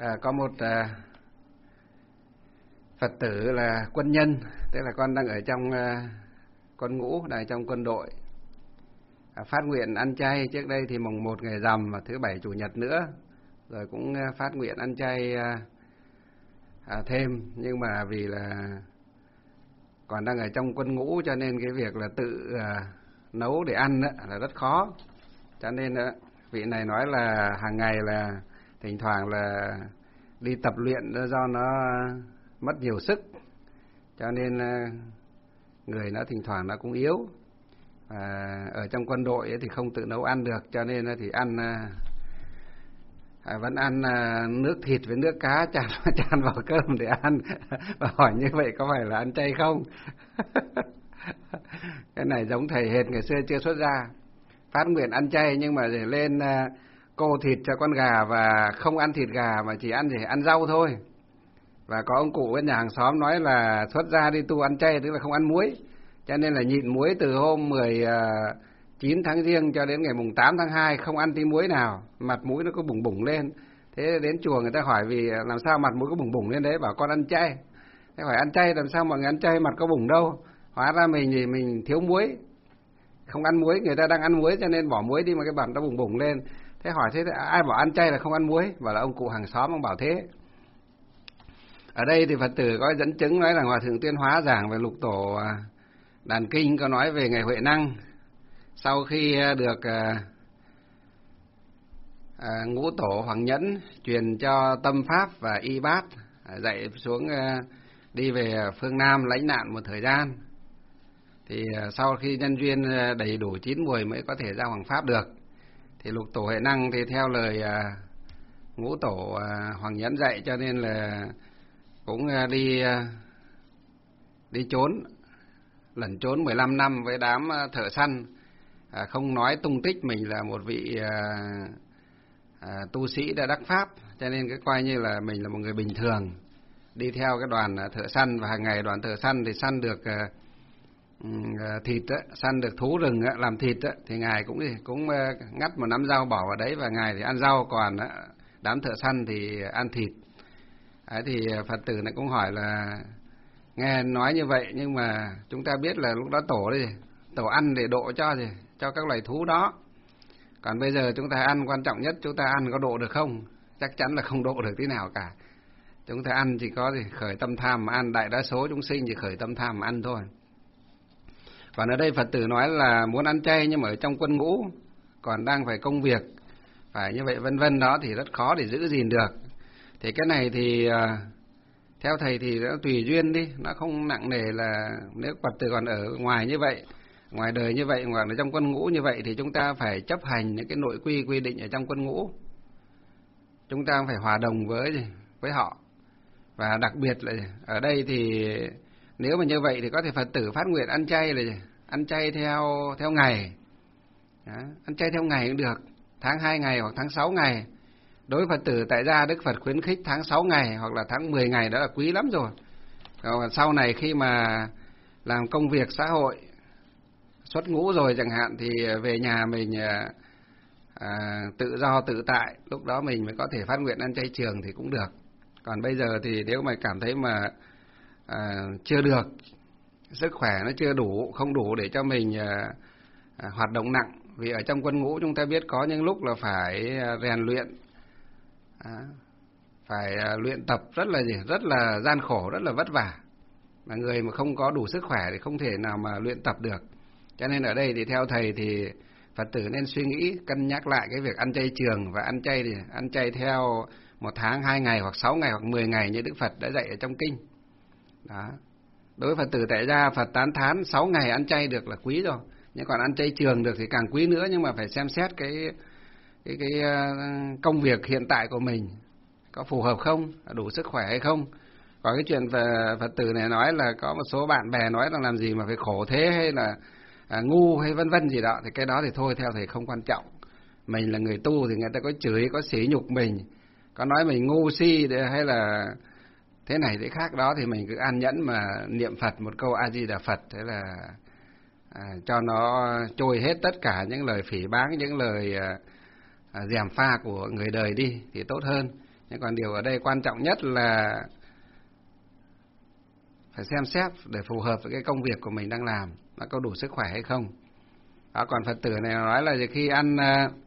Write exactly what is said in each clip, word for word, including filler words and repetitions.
À, có một à, Phật tử là quân nhân, tức là con đang ở trong à, quân ngũ, đang trong quân đội, à, phát nguyện ăn chay. Trước đây thì mùng một ngày rằm và thứ bảy chủ nhật nữa, rồi cũng à, phát nguyện ăn chay à, à, thêm, nhưng mà vì là còn đang ở trong quân ngũ cho nên cái việc là tự à, nấu để ăn đó, là rất khó. Cho nên đó, vị này nói là hàng ngày là thỉnh thoảng là đi tập luyện do nó mất nhiều sức, cho nên người nó thỉnh thoảng nó cũng yếu. À, ở trong quân đội ấy thì không tự nấu ăn được, cho nên thì ăn à, vẫn ăn à, nước thịt với nước cá chan chan vào cơm để ăn. Và hỏi như vậy có phải là ăn chay không? Cái này giống thầy hệt ngày xưa chưa xuất gia, phát nguyện ăn chay nhưng mà để lên à, cô thịt cho con gà và không ăn thịt gà mà chỉ ăn gì ăn rau thôi. Và có ông cụ bên nhà hàng xóm nói là xuất gia đi tu ăn chay tức là không ăn muối, cho nên là nhịn muối từ hôm mười chín tháng Giêng cho đến ngày mùng tám tháng hai, không ăn tí muối nào, mặt mũi nó cứ bùng bùng lên. Thế đến chùa người ta hỏi vì làm sao mặt mũi có bùng bùng lên đấy, bảo con ăn chay. Thế hỏi ăn chay làm sao mọi người ăn chay mặt có bùng đâu, hóa ra mình thì mình thiếu muối, không ăn muối, người ta đang ăn muối cho nên bỏ muối đi mà cái mặt nó bùng bùng lên. Thế hỏi thế ai bảo ăn chay là không ăn muối? Bảo là ông cụ hàng xóm ông bảo thế. Ở đây thì Phật tử có dẫn chứng nói là Hòa Thượng Tuyên Hóa giảng về Lục Tổ Đàn Kinh có nói về ngày Huệ Năng. Sau khi được à, à, Ngũ Tổ Hoàng Nhẫn truyền cho tâm pháp và y bát, à, dạy xuống à, đi về phương Nam lãnh nạn một thời gian, thì à, sau khi nhân duyên đầy đủ chín mùi mới có thể ra Hoàng Pháp được. Thì Lục Tổ Huệ Năng thì theo lời à, Ngũ Tổ à, Hoàng Nhẫn dạy, cho nên là cũng à, đi à, đi trốn, lẩn trốn mười lăm năm với đám thợ săn, à, không nói tung tích mình là một vị à, à, tu sĩ đã đắc pháp, cho nên cái coi như là mình là một người bình thường đi theo cái đoàn thợ săn. Và hàng ngày đoàn thợ săn thì săn được à, à, thịt á, săn được thú rừng á, làm thịt á, thì ngài cũng cũng à, ngắt một nắm rau bỏ vào đấy và ngài thì ăn rau, còn á, đám thợ săn thì ăn thịt. Đấy, thì Phật tử này cũng hỏi là nghe nói như vậy nhưng mà chúng ta biết là lúc đó tổ đi, tổ ăn để độ cho gì, cho các loài thú đó. Còn bây giờ chúng ta ăn, quan trọng nhất chúng ta ăn có độ được không? Chắc chắn là không độ được tí nào cả. Chúng ta ăn chỉ có gì khởi tâm tham mà ăn, đại đa số chúng sinh chỉ khởi tâm tham mà ăn thôi. Còn ở đây Phật tử nói là muốn ăn chay nhưng mà ở trong quân ngũ còn đang phải công việc, phải như vậy vân vân đó, thì rất khó để giữ gìn được. Thì cái này thì theo thầy thì nó tùy duyên đi, nó không nặng nề là nếu Phật tử còn ở ngoài như vậy, ngoài đời như vậy, hoặc là trong quân ngũ như vậy thì chúng ta phải chấp hành những cái nội quy quy định ở trong quân ngũ. Chúng ta phải hòa đồng với với họ. Và đặc biệt là ở đây thì nếu mà như vậy thì có thể Phật tử phát nguyện ăn chay là ăn chay theo theo ngày. Đó, ăn chay theo ngày cũng được, tháng hai ngày hoặc tháng sáu ngày. Đối với Phật tử tại gia, Đức Phật khuyến khích tháng sáu ngày hoặc là tháng mười ngày, đó là quý lắm rồi. Còn sau này khi mà làm công việc xã hội, xuất ngũ rồi chẳng hạn, thì về nhà mình à, tự do tự tại, lúc đó mình mới có thể phát nguyện ăn chay trường thì cũng được. Còn bây giờ thì nếu mà cảm thấy mà à, chưa được, sức khỏe nó chưa đủ, không đủ để cho mình à, à, hoạt động nặng. Vì ở trong quân ngũ chúng ta biết có những lúc là phải rèn luyện, À, phải à, luyện tập rất là gì, rất là gian khổ, rất là vất vả. Mà người mà không có đủ sức khỏe thì không thể nào mà luyện tập được. Cho nên ở đây thì theo thầy thì Phật tử nên suy nghĩ, cân nhắc lại cái việc ăn chay trường và ăn chay thì ăn chay theo một tháng, hai ngày hoặc sáu ngày hoặc mười ngày như Đức Phật đã dạy ở trong kinh. Đó. Đối với Phật tử tại gia, Phật tán thán sáu ngày ăn chay được là quý rồi. Nhưng còn ăn chay trường được thì càng quý nữa, nhưng mà phải xem xét cái cái cái công việc hiện tại của mình có phù hợp không, đủ sức khỏe hay không. Còn cái chuyện về Phật tử này nói là có một số bạn bè nói là làm gì mà phải khổ thế, hay là à, ngu hay vân vân gì đó, thì cái đó thì thôi, theo thầy không quan trọng. Mình là người tu thì người ta có chửi, có sỉ nhục mình, có nói mình ngu si hay là thế này thế khác đó, thì mình cứ an nhẫn mà niệm Phật một câu A Di Đà Phật, thế là à, cho nó trôi hết tất cả những lời phỉ báng, những lời à, À, gièm pha của người đời đi thì tốt hơn. Nhưng còn điều ở đây quan trọng nhất là phải xem xét để phù hợp với cái công việc của mình đang làm, nó có đủ sức khỏe hay không. Đó, còn Phật tử này nói là khi ăn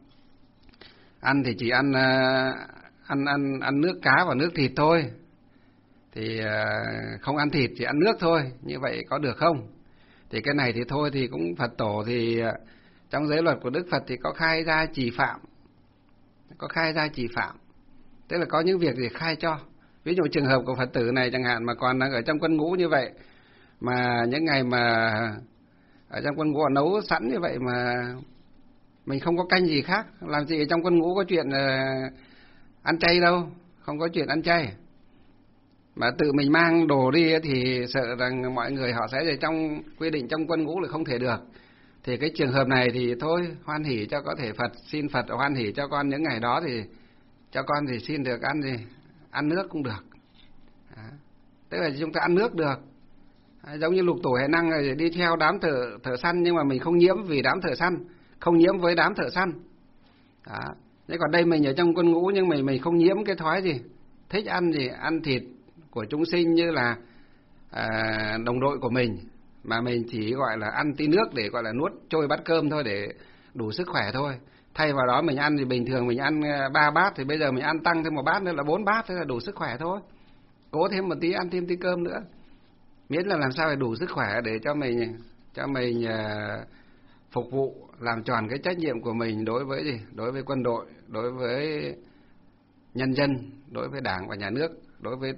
ăn thì chỉ ăn ăn ăn ăn nước cá và nước thịt thôi, thì không ăn thịt, chỉ ăn nước thôi, như vậy có được không? Thì cái này thì thôi, thì cũng Phật tổ thì trong giới luật của Đức Phật thì có khai ra trì phạm, có khai ra trì phạm, tức là có những việc gì khai cho. Ví dụ trường hợp của Phật tử này chẳng hạn mà còn đang ở trong quân ngũ như vậy, mà những ngày mà ở trong quân ngũ nấu sẵn như vậy mà mình không có canh gì khác, làm gì ở trong quân ngũ có chuyện uh, ăn chay đâu, không có chuyện ăn chay. Mà tự mình mang đồ đi thì sợ rằng mọi người họ sẽ ở trong quy định trong quân ngũ là không thể được. Thì cái trường hợp này thì thôi, hoan hỉ cho có thể Phật, xin Phật hoan hỉ cho con những ngày đó thì cho con thì xin được ăn gì, ăn nước cũng được. Đó. Tức là chúng ta ăn nước được. Đó. Giống như lục tổ Huệ Năng rồi đi theo đám thợ thợ săn, nhưng mà mình không nhiễm vì đám thợ săn, không nhiễm với đám thợ săn. Đó. Thế còn đây mình ở trong quân ngũ nhưng mình mình không nhiễm cái thói gì, thích ăn gì, ăn thịt của chúng sinh như là à, đồng đội của mình, mà mình chỉ gọi là ăn tí nước để gọi là nuốt trôi bát cơm thôi, để đủ sức khỏe thôi. Thay vào đó mình ăn thì bình thường mình ăn ba bát, thì bây giờ mình ăn tăng thêm một bát nữa là bốn bát, thế là đủ sức khỏe thôi. Cố thêm một tí, ăn thêm tí cơm nữa, miễn là làm sao để đủ sức khỏe để cho mình cho mình uh, phục vụ, làm tròn cái trách nhiệm của mình đối với gì, đối với quân đội, đối với nhân dân, đối với Đảng và Nhà nước, đối với uh,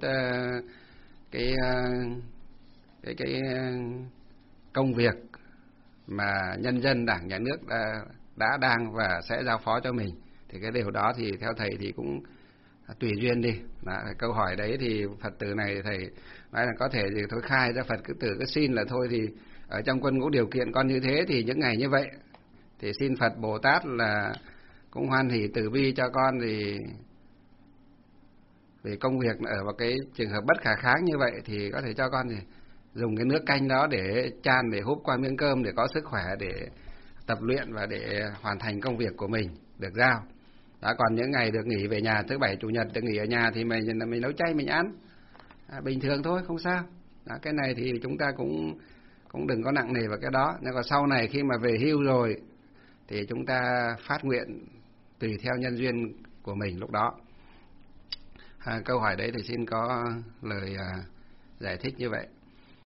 cái uh, cái cái công việc mà nhân dân, Đảng, Nhà nước đã, đã đang và sẽ giao phó cho mình. Thì cái điều đó thì theo thầy thì cũng tùy duyên đi. Đó, câu hỏi đấy thì Phật tử này thầy nói là có thể thì thôi khai ra Phật cứ tử cứ xin là thôi, thì ở trong quân ngũ điều kiện con như thế thì những ngày như vậy thì xin Phật Bồ Tát là cũng hoan hỷ từ bi cho con, thì vì công việc ở một cái trường hợp bất khả kháng như vậy thì có thể cho con thì dùng cái nước canh đó để chan, để húp qua miếng cơm để có sức khỏe để tập luyện và để hoàn thành công việc của mình được giao. Đó, còn những ngày được nghỉ về nhà, thứ bảy chủ nhật được nghỉ ở nhà thì mình mình nấu chay mình ăn à, bình thường thôi, không sao. Đó, cái này thì chúng ta cũng cũng đừng có nặng nề vào cái đó. Nhưng còn sau này khi mà về hưu rồi thì chúng ta phát nguyện tùy theo nhân duyên của mình lúc đó. À, câu hỏi đấy thì xin có lời à, giải thích như vậy.